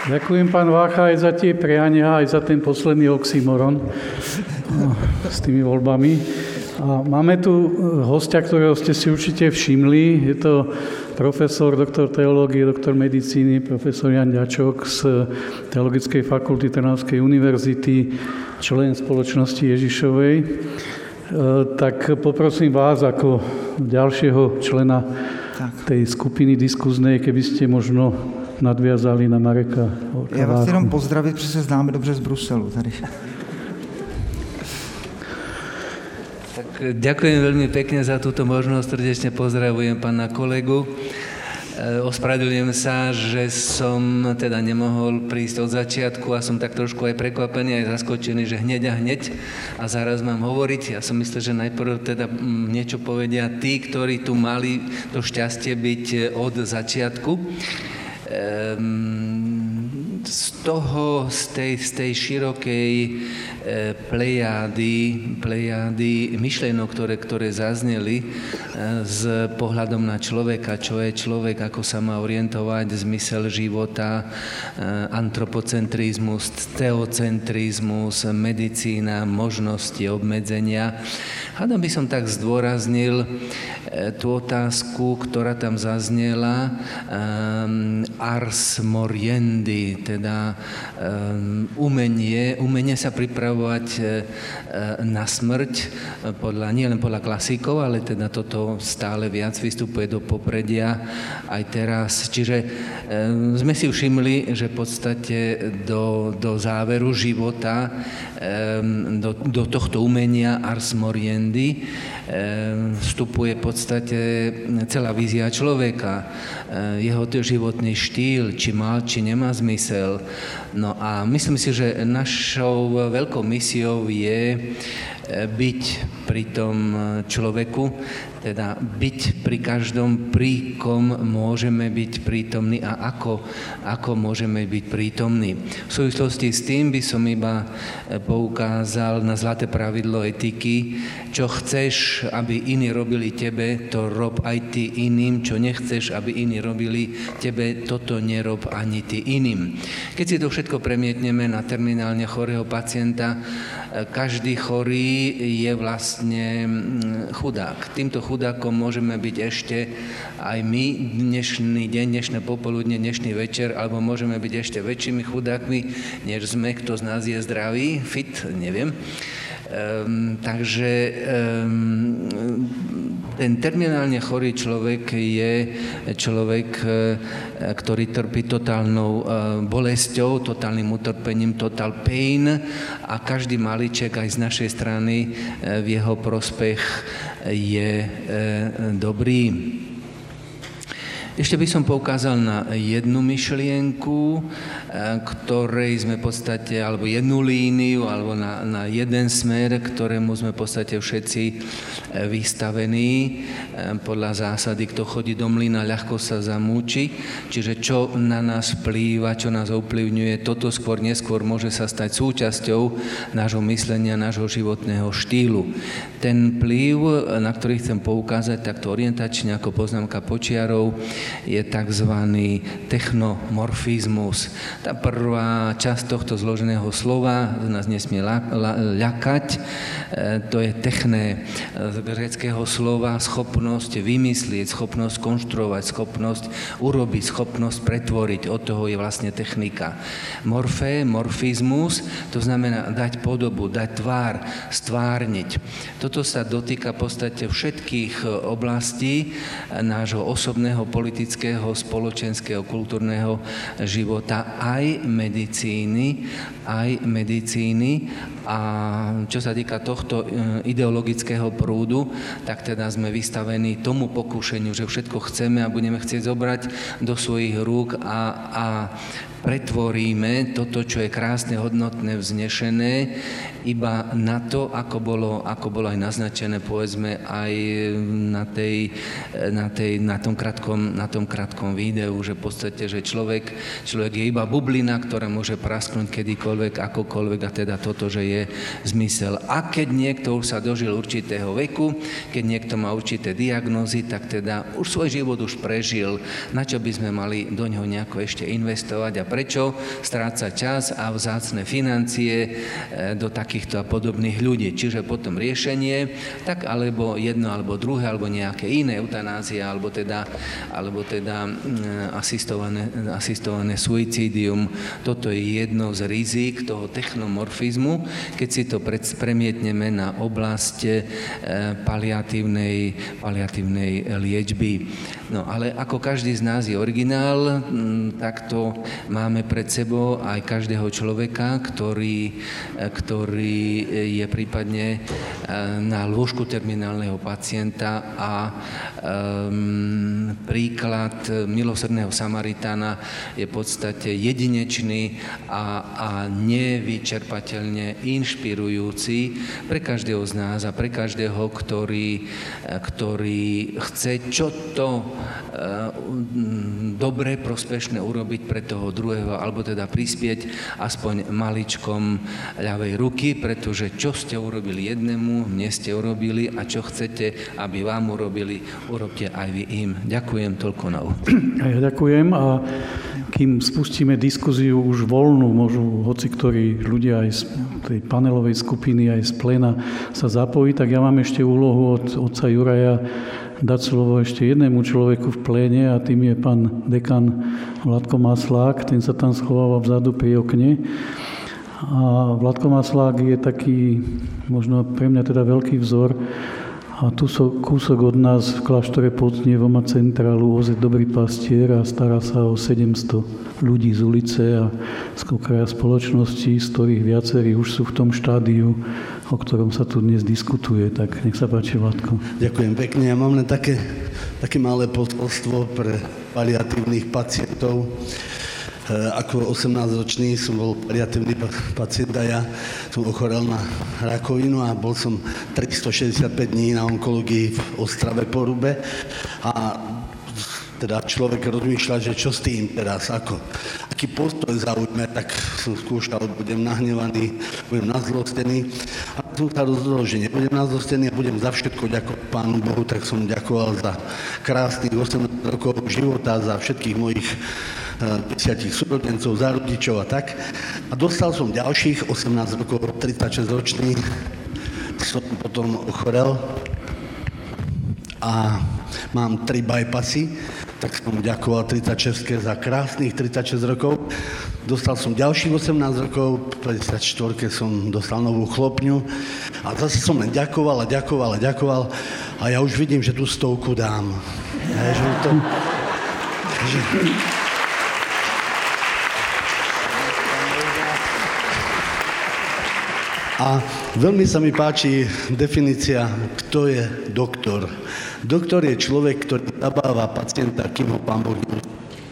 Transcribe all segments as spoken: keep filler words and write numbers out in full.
Ďakujem, pán Vácha, aj za tie priania, aj za ten posledný oxymoron s tými voľbami. A máme tu hostia, ktorého ste si určite všimli. Je to profesor, doktor teológie, doktor medicíny, profesor Jan Ďačok z Teologickej fakulty Trnavskej univerzity, člen Spoločnosti Ježišovej. Tak poprosím vás ako ďalšieho člena tej skupiny diskuznej, keby ste možno nadviazali na Mareka Kaváchu. Já vás jenom pozdravit, protože se známe dobře z Bruselu tady. Tak ďakujem veľmi pekne za túto možnosť, srdečne pozdravujem pána kolegu. Ospravedlňujem sa, že som teda nemohol prísť od začiatku a som tak trošku aj prekvapený, aj zaskočený, že hneď a hneď a zaraz mám hovoriť. Ja som myslel, že najprv teda niečo povedia tí, ktorí tu mali to šťastie byť od začiatku. Z toho, z tej, z tej širokej plejády, plejády myšlienok, ktoré, ktoré zazneli s pohľadom na človeka, čo je človek, ako sa má orientovať, zmysel života, antropocentrizmus, teocentrizmus, medicína, možnosti, obmedzenia. Hádam by som tak zdôraznil tú otázku, ktorá tam zaznela, um, ars moriendi, teda um, umenie, umenie sa pripravovať uh, na smrť, podľa, nie len podľa klasikov, ale teda toto stále viac vystupuje do popredia aj teraz. Čiže um, sme si všimli, že v podstate do, do záveru života, um, do, do tohto umenia ars moriendi vstupuje v podstate celá vízia človeka, jeho životný štýl, či má, či nemá zmysel. No a myslím si, že našou veľkou misiou je byť pri tom človeku, teda byť pri každom, pri kom môžeme byť prítomní a ako, ako môžeme byť prítomní. V súvislosti s tým by som iba poukázal na zlaté pravidlo etiky. Čo chceš, aby iní robili tebe, to rob aj ty iným. Čo nechceš, aby iní robili tebe, toto nerob ani ty iným. Keď si to všetko premietneme na terminálne chorého pacienta, každý chorý je vlastne chudák. Týmto chudákom môžeme byť ešte aj my dnešný deň, dnešné popoludne, dnešný večer, alebo môžeme byť ešte väčšími chudákmi, než sme, kto z nás je zdravý, fit, neviem. Um, takže um, ten terminálne chorý človek je človek, ktorý trpí totálnou uh, bolesťou, totálnym utrpením, total pain a každý malíček aj z našej strany uh, v jeho prospech je uh, dobrý. Ešte by som poukázal na jednu myšlienku, ktorej sme v podstate, alebo jednu líniu, alebo na, na jeden smer, ktorému sme v podstate všetci vystavení. Podľa zásady, kto chodí do mlyna, ľahko sa zamúči. Čiže čo na nás vplýva, čo nás ovplyvňuje, toto skôr neskôr môže sa stať súčasťou nášho myslenia, nášho životného štýlu. Ten vplyv, na ktorý chcem poukázať takto orientačne ako poznámka počiarov, je tzv. Technomorfizmus. Tá prvá časť tohto zloženého slova nás nesmie ľakať. To je techné z gréckeho slova schopnosť vymyslieť, schopnosť konštruovať, schopnosť urobiť, schopnosť pretvoriť. Od toho je vlastne technika. Morfé, morfizmus, to znamená dať podobu, dať tvár, stvárniť. Toto sa dotýka v podstate všetkých oblastí nášho osobného, politického, spoločenského, kultúrneho života, aj medicíny, aj medicíny. A čo sa týka tohto ideologického prúdu, tak teda sme vystavení tomu pokúšeniu, že všetko chceme a budeme chcieť zobrať do svojich rúk a, a pretvoríme toto, čo je krásne, hodnotné, vznešené, iba na to, ako bolo, ako bolo aj naznačené, povedzme, aj na, tej, na, tej, na, tom krátkom, na tom krátkom videu, že v podstate, že človek, človek je iba bublina, ktorá môže prasknúť kedykoľvek, akokoľvek, a teda toto, že je zmysel. A keď niekto už sa dožil určitého veku, keď niekto má určité diagnózy, tak teda už svoj život už prežil, na čo by sme mali do ňoho nejako ešte investovať a prečo strácať čas a vzácne financie do takýchto a podobných ľudí. Čiže potom riešenie, tak alebo jedno, alebo druhé, alebo nejaké iné, eutanázia, alebo teda, alebo teda asistované, asistované suicídium. Toto je jedno z rizík toho technomorfizmu, keď si to premietneme na oblasť paliatívnej, paliatívnej liečby. No ale ako každý z nás je originál, takto máme pred sebou aj každého človeka, ktorý, ktorý je prípadne na lôžku terminálneho pacienta a um, príklad milosrdného Samaritána je v podstate jedinečný a, a nevyčerpateľne inšpirujúci pre každého z nás a pre každého, ktorý, ktorý chce čo to dobre, prospešné urobiť pre toho druhého, alebo teda prispieť aspoň maličkom ľavej ruky, pretože čo ste urobili jednému, mne ste urobili a čo chcete, aby vám urobili, urobte aj vy im. Ďakujem, toľko na úvod. Ja ďakujem a kým spustíme diskuziu už voľnú, môžu hoci ktorí ľudia aj z tej panelovej skupiny, aj z pléna sa zapojiť, tak ja mám ešte úlohu od otca Juraja dať slovo ešte jednému človeku v pléne a tým je pán dekan Vladko Maslák, ten sa tam schováva vzadu pri okne. A Vladko Maslák je taký, možno pre mňa teda veľký vzor. A tu so, kúsok od nás v kláštore pod Znievom má centrálu ó zet Dobrý pastier a stará sa o sedemsto ľudí z ulice a z okraja spoločnosti, z ktorých viacerí už sú v tom štádiu, o ktorom sa tu dnes diskutuje. Tak nech sa páči, Vladko. Ďakujem pekne. Ja mám len také, také malé posolstvo pre paliatívnych pacientov. Ako osemnásťročný som bol paliatívny pacient a ja som ochorel na rakovinu a bol som tristošesťdesiatpäť dní na onkológii v Ostrave Porube a teda človek rozmýšľa, že čo s tým teraz, ako, aký postoj zaujme, tak som skúšal, budem nahnevaný, budem nazlostený a som sa rozhodol, že nebudem nazlostený a budem za všetko ďakovať Pánu Bohu, tak som ďakoval za krásnych osemnásť rokov života, za všetkých mojich desiatich súrodencov, za rodičov a tak. A dostal som ďalších osemnásť rokov, tridsaťšesťročný, som potom ochorel a mám tri bypassy, tak som ďakoval tridsaťšesť za krásnych tridsaťšesť rokov. Dostal som ďalších osemnásť rokov, v päťdesiatštyri som dostal novú chlopňu a zase som len ďakoval a ďakoval a ďakoval a ja už vidím, že tú stovku dám. Ja, že to, že... A veľmi sa mi páči definícia, kto je doktor. Doktor je človek, ktorý zabáva pacienta, kým ho Pán Boh nemusí.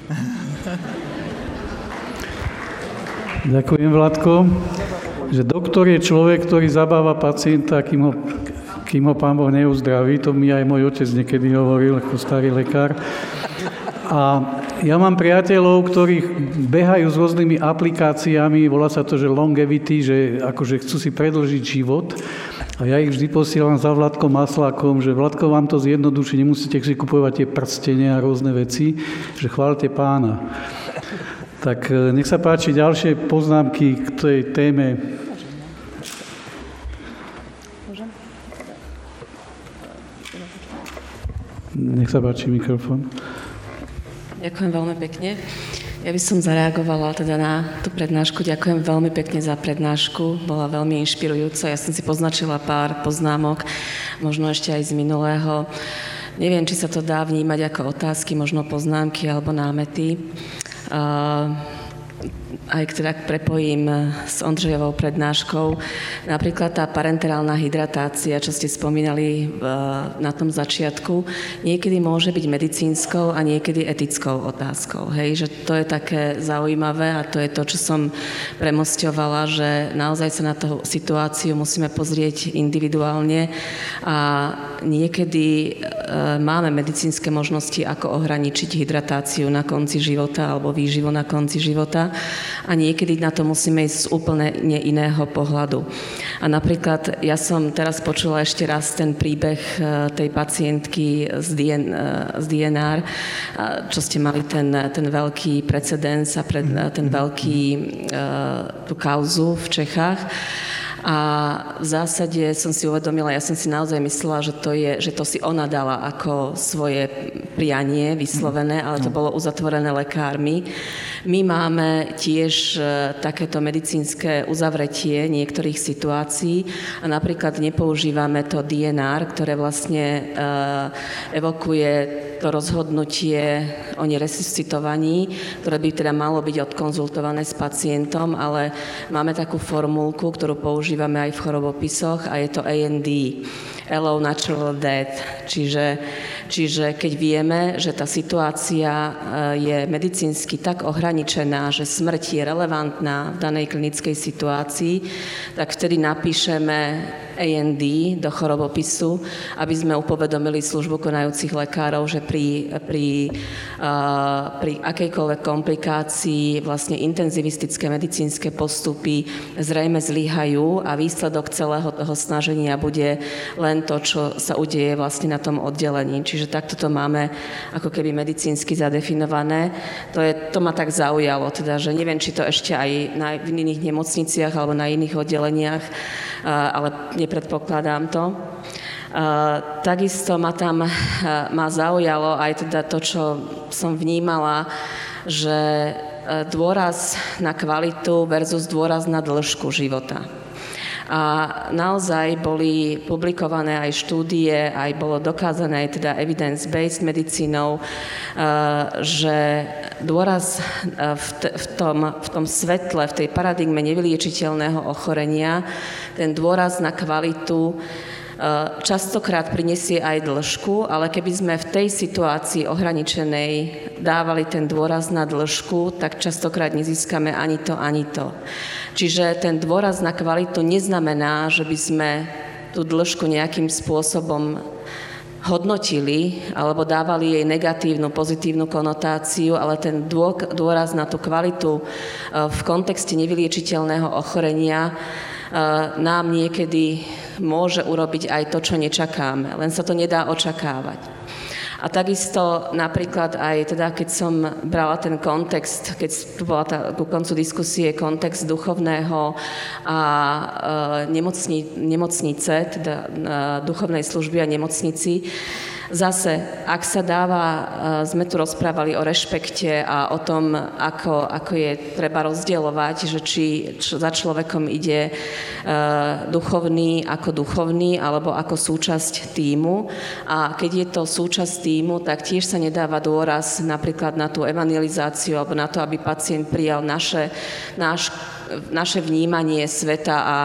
Ďakujem, Vladko. Že doktor je človek, ktorý zabáva pacienta, kým ho, kým ho Pán Boh neuzdraví. To mi aj môj otec niekedy hovoril ako starý lekár. A ja mám priateľov, ktorí behajú s rôznymi aplikáciami, volá sa to, že longevity, že akože chcú si predĺžiť život. A ja ich vždy posielam za Vladkom Maslákom, že Vladko vám to zjednoduší, nemusíte si kupovať tie prstenia a rôzne veci, že chváľte Pána. Tak nech sa páči ďalšie poznámky k tej téme. Nech sa páči mikrofón. Ďakujem veľmi pekne. Ja by som zareagovala teda na tú prednášku. Ďakujem veľmi pekne za prednášku. Bola veľmi inšpirujúca. Ja som si poznačila pár poznámok, možno ešte aj z minulého. Neviem, či sa to dá vnímať ako otázky, možno poznámky alebo námety. Uh, aj teda prepojím s Ondřejovou prednáškou. Napríklad tá parenterálna hydratácia, čo ste spomínali na tom začiatku, niekedy môže byť medicínskou a niekedy etickou otázkou. Hej? Že to je také zaujímavé a to je to, čo som premosťovala, že naozaj sa na tú situáciu musíme pozrieť individuálne a niekedy máme medicínske možnosti, ako ohraničiť hydratáciu na konci života alebo výživu na konci života. a niekedy na to musíme ísť z úplne iného pohľadu. A napríklad ja som teraz počula ešte raz ten príbeh tej pacientky z dé en er, čo ste mali ten, ten veľký precedens a pred, ten veľký tú kauzu v Čechách. A v zásade som si uvedomila, ja som si naozaj myslela, že to, je, že to si ona dala ako svoje prianie vyslovené, ale to bolo uzatvorené lekármi. My máme tiež takéto medicínske uzavretie niektorých situácií a napríklad nepoužívame to dé en er, ktoré vlastne evokuje to rozhodnutie o neresuscitovaní, ktoré by teda malo byť odkonzultované s pacientom, ale máme takú formulku, ktorú používame aj v chorobopisoch a je to á en dé, Allow Natural Death. Čiže, čiže keď vieme, že tá situácia je medicínsky tak ohraničená, že smrť je relevantná v danej klinickej situácii, tak vtedy napíšeme á en dé do chorobopisu, aby sme upovedomili službu konajúcich lekárov, že pri, pri, uh, pri akejkoľvek komplikácii vlastne intenzivistické medicínske postupy zrejme zlyhajú a výsledok celého toho snaženia bude len to, čo sa udeje vlastne na tom oddelení. Čiže takto to máme ako keby medicínsky zadefinované. To, je, to ma tak zaujalo, teda, že neviem, či to ešte aj na, v iných nemocniciach alebo na iných oddeleniach, uh, ale nepredpokladám to. Uh, takisto ma tam uh, ma zaujalo aj teda to, čo som vnímala, že uh, dôraz na kvalitu versus dôraz na dĺžku života. A naozaj boli publikované aj štúdie, aj bolo dokázané aj teda evidence-based medicínou, že dôraz v, t- v, tom, v tom svetle, v tej paradigme nevyliečiteľného ochorenia, ten dôraz na kvalitu častokrát prinesie aj dĺžku, ale keby sme v tej situácii ohraničenej dávali ten dôraz na dĺžku, tak častokrát nezískame ani to, ani to. Čiže ten dôraz na kvalitu neznamená, že by sme tú dĺžku nejakým spôsobom hodnotili alebo dávali jej negatívnu, pozitívnu konotáciu, ale ten dôraz na tú kvalitu v kontexte nevyliečiteľného ochorenia nám niekedy môže urobiť aj to, čo nečakáme. Len sa to nedá očakávať. A takisto napríklad aj teda, keď som brala ten kontext, keď bola tá, ku koncu diskusie kontext duchovného a e, nemocni, nemocnice, teda e, duchovnej služby a nemocnici, zase, ak sa dáva, sme tu rozprávali o rešpekte a o tom, ako, ako je treba rozdielovať, že či čo za človekom ide uh, duchovný ako duchovný, alebo ako súčasť tímu. A keď je to súčasť tímu, tak tiež sa nedáva dôraz napríklad na tú evangelizáciu alebo na to, aby pacient prijal naše, náš, naše vnímanie sveta a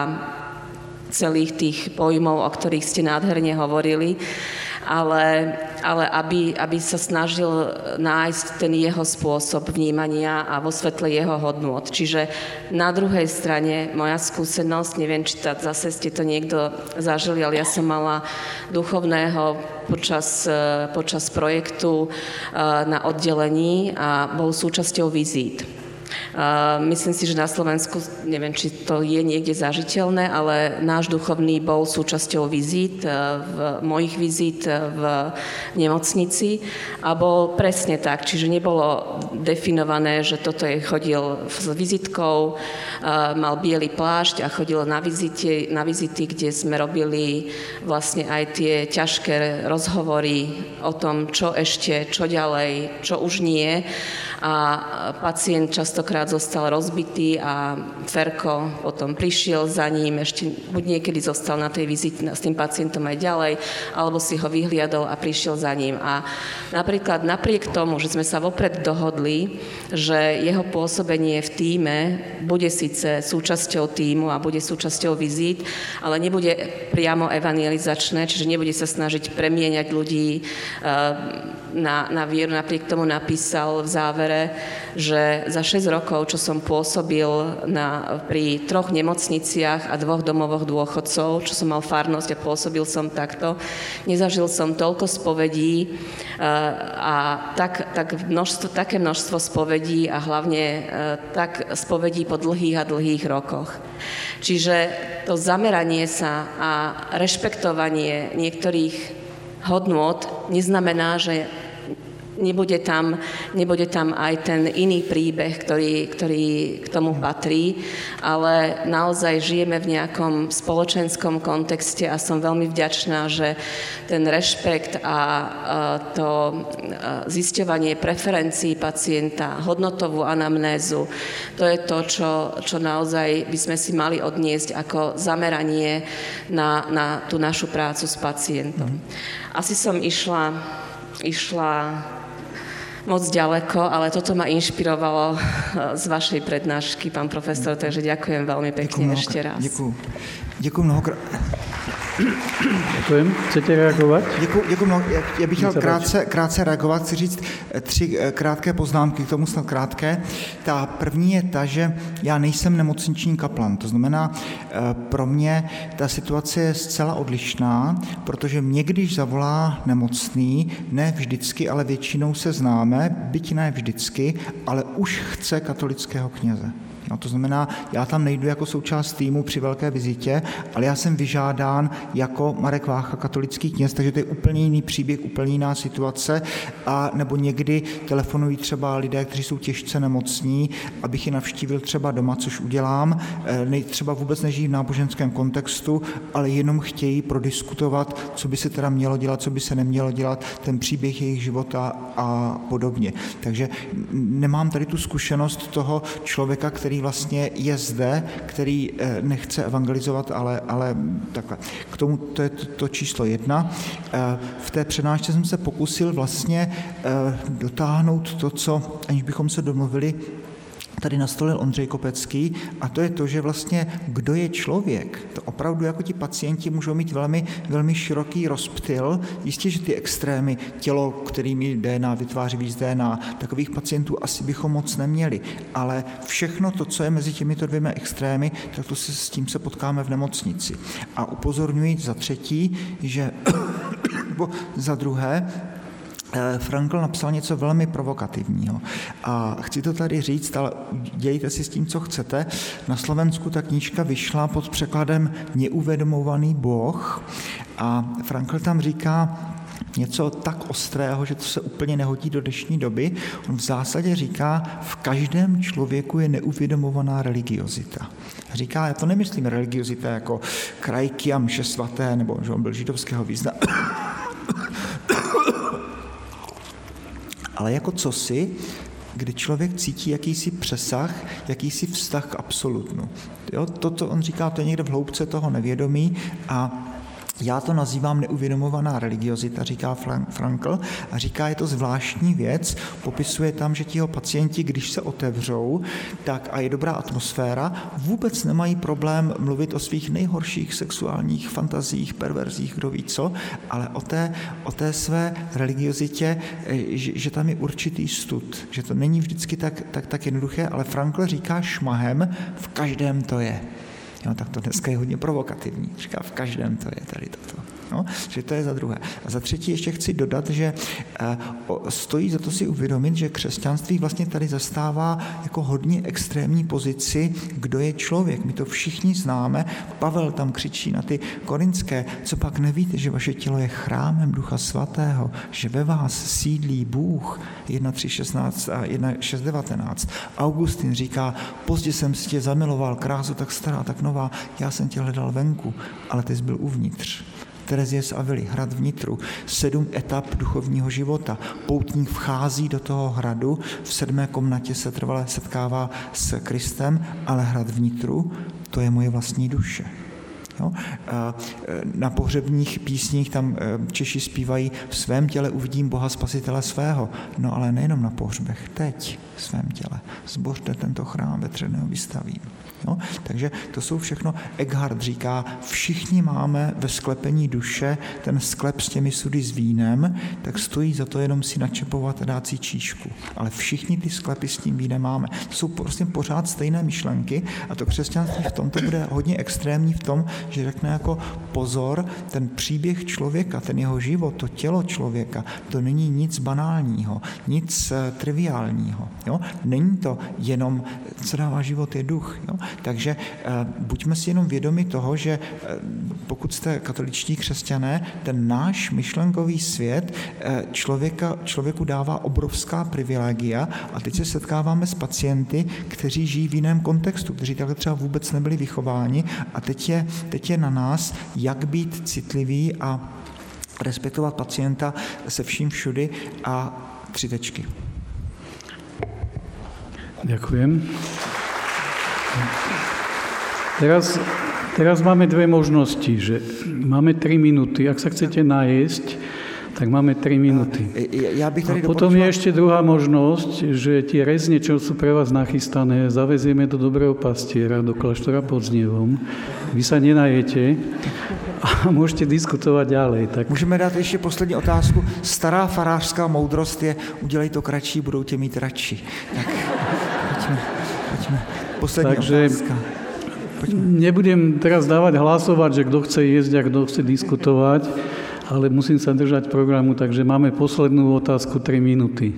celých tých pojmov, o ktorých ste nádherne hovorili, ale, ale aby, aby sa snažil nájsť ten jeho spôsob vnímania a vo svetle jeho hodnôt. Čiže na druhej strane moja skúsenosť, neviem, či tá, zase ste to niekto zažili, ale ja som mala duchovného počas, počas projektu na oddelení a bol súčasťou vizít. Uh, myslím si, že na Slovensku, neviem, či to je niekde zažiteľné, ale náš duchovný bol súčasťou vizít, uh, v mojich vizít uh, v nemocnici a bol presne tak, čiže nebolo definované, že toto je chodil s vizitkou, uh, mal biely plášť a chodil na, vizite, na vizity, kde sme robili vlastne aj tie ťažké rozhovory o tom, čo ešte, čo ďalej, čo už nie. A pacient častokrát zostal rozbitý a Ferko potom prišiel za ním, ešte buď niekedy zostal na tej vizite s tým pacientom aj ďalej, alebo si ho vyhliadol a prišiel za ním. A napríklad napriek tomu, že sme sa vopred dohodli, že jeho pôsobenie v tíme bude síce súčasťou tímu a bude súčasťou vizít, ale nebude priamo evangelizačné, čiže nebude sa snažiť premieňať ľudí na, na vieru. Napriek tomu napísal v závere, že za šesť rokov rokov, čo som pôsobil na, pri troch nemocniciach a dvoch domovoch dôchodcov, čo som mal farnosť a pôsobil som takto, nezažil som toľko spovedí a tak, tak množstvo, také množstvo spovedí a hlavne tak spovedí po dlhých a dlhých rokoch. Čiže to zameranie sa a rešpektovanie niektorých hodnôt neznamená, že Nebude tam, nebude tam aj ten iný príbeh, ktorý, ktorý k tomu patrí, ale naozaj žijeme v nejakom spoločenskom kontexte a som veľmi vďačná, že ten rešpekt a to zisťovanie preferencií pacienta, hodnotovú anamnézu, to je to, čo, čo naozaj by sme si mali odniesť ako zameranie na, na tú našu prácu s pacientom. Asi som išla, išla moc ďaleko, ale toto ma inšpirovalo z vašej prednášky, pán profesor, takže ďakujem veľmi pekne ešte raz. Děkuju. Děkuju mnohokrát. Děkujem. Chcete reagovat? Děkuji, děkuji mnoho. Já bych chtěl krátce, krátce reagovat. Chci říct tři krátké poznámky, k tomu snad krátké. Ta první je ta, že já nejsem nemocniční kaplan. To znamená, pro mě ta situace je zcela odlišná, protože mě, když zavolá nemocný, ne vždycky, ale většinou se známe, byť ne vždycky, ale už chce katolického kněze. No, to znamená, já tam nejdu jako součást týmu při velké vizitě, ale já jsem vyžádán jako Marek Vácha, katolický kněz, takže to je úplně jiný příběh, úplně jiná situace. A nebo někdy telefonují třeba lidé, kteří jsou těžce nemocní, abych je navštívil třeba doma, což udělám. Ne, třeba vůbec nežijí v náboženském kontextu, ale jenom chtějí prodiskutovat, co by se teda mělo dělat, co by se nemělo dělat, ten příběh jejich života a podobně. Takže nemám tady tu zkušenost toho člověka, který vlastně je zde, který nechce evangelizovat, ale, ale takhle. K tomu to je to, to číslo jedna. V té přednášce jsem se pokusil vlastně dotáhnout to, co, aniž bychom se domluvili, tady nastolil Ondřej Kopecký, a to je to, že vlastně kdo je člověk. To opravdu jako ti pacienti můžou mít velmi, velmi široký rozptyl. Jistě, že ty extrémy, tělo, kterými D N A vytváří víc D N A, takových pacientů asi bychom moc neměli. Ale všechno to, co je mezi těmito dvěma extrémy, tak to se, s tím se potkáme v nemocnici. A upozorňuji za třetí, že za druhé, Frankl napsal něco velmi provokativního a chci to tady říct, ale dějte si s tím, co chcete. Na Slovensku ta knížka vyšla pod překladem Neuvědomovaný Boh a Frankl tam říká něco tak ostrého, že to se úplně nehodí do dnešní doby. On v zásadě říká, v každém člověku je neuvědomovaná religiozita. Říká, já to nemyslím religiozita jako krajky a mše svaté, nebo že on byl židovského významu, ale jako cosi, kdy člověk cítí jakýsi přesah, jakýsi vztah k absolutnu. Jo, toto on říká, to je někde v hloubce toho nevědomí a já to nazývám neuvědomovaná religiozita, říká Frankl, a říká, je to zvláštní věc, popisuje tam, že tiho pacienti, když se otevřou, tak a je dobrá atmosféra, vůbec nemají problém mluvit o svých nejhorších sexuálních fantazích, perverzích, kdo ví co, ale o té, o té své religiozitě, že, že tam je určitý stud, že to není vždycky tak, tak, tak jednoduché, ale Frankl říká šmahem, v každém to je. No, tak to dneska je hodně provokativní. Říká, v každém to je tady toto. No, že to je za druhé. A za třetí ještě chci dodat, že stojí za to si uvědomit, že křesťanství vlastně tady zastává jako hodně extrémní pozici, kdo je člověk. My to všichni známe. Pavel tam křičí na ty korinské, co pak nevíte, že vaše tělo je chrámem Ducha Svatého, že ve vás sídlí Bůh. jedna tři šestnáct a jedna šest devatenáct. Augustin říká, pozdě jsem si tě zamiloval, krásu tak stará, tak nová, já jsem tě hledal venku, ale ty jsi byl uvnitř. Terezie z Avily, hrad vnitru, sedm etap duchovního života. Poutník vchází do toho hradu, v sedmé komnatě se trvale setkává s Kristem, ale hrad vnitru, to je moje vlastní duše. Jo? Na pohřebních písních tam Češi zpívají v svém těle uvidím Boha Spasitele svého. No ale nejenom na pohřbech, teď v svém těle. Zbořte tento chrám, vetřeného vystavím. Jo? Takže to jsou všechno, Eckhart říká, všichni máme ve sklepení duše ten sklep s těmi sudy s vínem, tak stojí za to jenom si načepovat a dát si číšku. Ale všichni ty sklepy s tím vínem máme. To jsou prostě pořád stejné myšlenky a to křesťanství v tomto bude hodně extrémní v tom, že řekne jako pozor, ten příběh člověka, ten jeho život, to tělo člověka, to není nic banálního, nic triviálního. Jo? Není to jenom, co dává život, je duch. Jo? Takže eh, buďme si jenom vědomi toho, že eh, pokud jste katoličtí křesťané, ten náš myšlenkový svět eh, člověka, člověku dává obrovská privilegia a teď se setkáváme s pacienty, kteří žijí v jiném kontextu, kteří takhle třeba vůbec nebyli vychováni a teď je, teď je na nás, jak být citlivý a respektovat pacienta se vším všudy a tři tečky. Ďakujem. Teraz, teraz máme dve možnosti, že máme tri minúty. Ak sa chcete najesť, tak máme tri minúty. Ja bych tady a potom je ešte druhá možnosť, že tie rezne, čo sú pre vás nachystané, zavezieme do dobrého pastiera, do kláštora pod Znievom. Vy sa nenajete a môžete diskutovať ďalej. Tak... Můžeme dát ještě poslední otázku. Stará farářská moudrost je, udělej to kratší, budou tě mít radši. Tak, pojďme, pojďme. Poslední Takže... otázka. Nebudem teraz dávať hlasovať, že kto chce jesť a kto chce diskutovať, ale musím sa držať programu, takže máme poslednú otázku, tri minúty.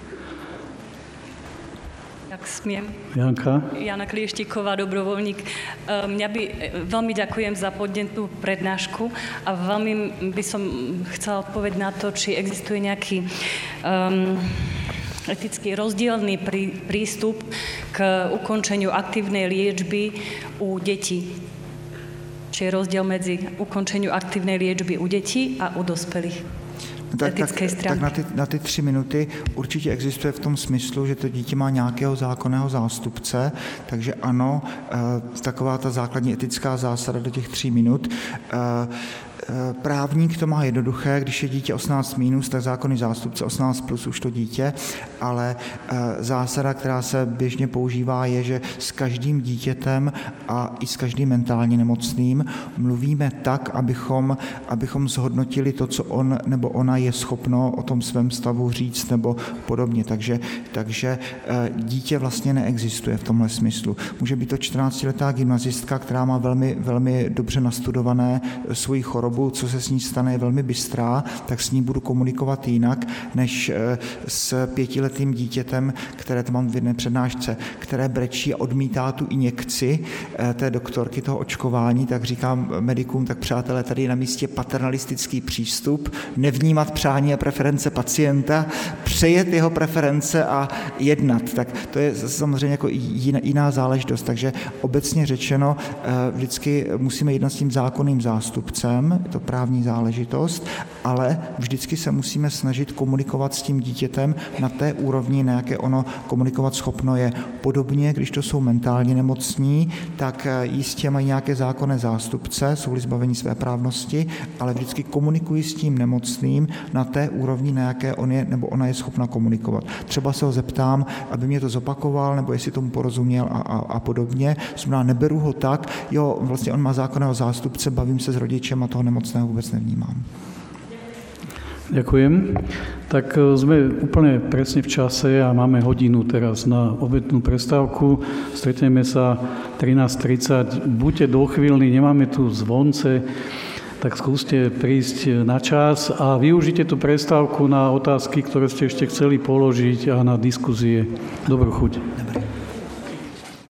Tak smiem. Janka? Jana Klieštíková, dobrovoľník. Mňa by veľmi ďakujem za podnetnú prednášku a veľmi by som chcela odpovedať na to, či existuje nejaký um, etický rozdielný prí, prístup k ukončeniu aktívnej liečby u detí. Či je rozdiel medzi ukončeniu aktívnej liečby u detí a u dospelých. Tak, tak, tak na, ty, na ty tři minuty určitě existuje v tom smyslu, že to dítě má nějakého zákonného zástupce, takže ano, e, taková ta základní etická zásada do těch tří minut. E, Právník to má jednoduché, když je dítě osmnáct minus, tak zákonný zástupce osmnáct plus už to dítě, ale zásada, která se běžně používá, je, že s každým dítětem a i s každým mentálně nemocným mluvíme tak, abychom, abychom zhodnotili to, co on nebo ona je schopno o tom svém stavu říct nebo podobně. Takže, takže dítě vlastně neexistuje v tomhle smyslu. Může být to čtrnáctiletá gymnazistka, která má velmi, velmi dobře nastudované svoji chorobu, co se s ní stane, je velmi bystrá, tak s ní budu komunikovat jinak, než s pětiletým dítětem, které to mám v jedné přednášce, které brečí a odmítá tu injekci té doktorky, toho očkování, tak říkám medikům, tak přátelé, tady je na místě paternalistický přístup, nevnímat přání a preference pacienta, přejet jeho preference a jednat. Tak to je samozřejmě jako jiná, jiná záležitost, takže obecně řečeno vždycky musíme jednat s tím zákonným zástupcem, je to právní záležitost, ale vždycky se musíme snažit komunikovat s tím dítětem na té úrovni, na jaké ono komunikovat schopno je. Podobně, když to jsou mentálně nemocní, tak jistě mají nějaké zákonné zástupce, jsou-li zbavení své právnosti, ale vždycky komunikují s tím nemocným na té úrovni, na jaké on je nebo ona je schopna komunikovat. Třeba se ho zeptám, aby mě to zopakoval, nebo jestli tomu porozuměl a, a, a podobně. Znamená, neberu ho tak, jo, vlastně on má zákonného zástupce, bavím se s rodičem a toho nemocného vůbec nevnímám. Ďakujem. Tak sme úplne presne v čase a máme hodinu teraz na obednú prestávku. Stretneme sa trinásť tridsať. Buďte dochvíľní, nemáme tu zvonce, tak skúste prísť na čas a využite tú prestávku na otázky, ktoré ste ešte chceli položiť a na diskuzie. Dobrú chuť.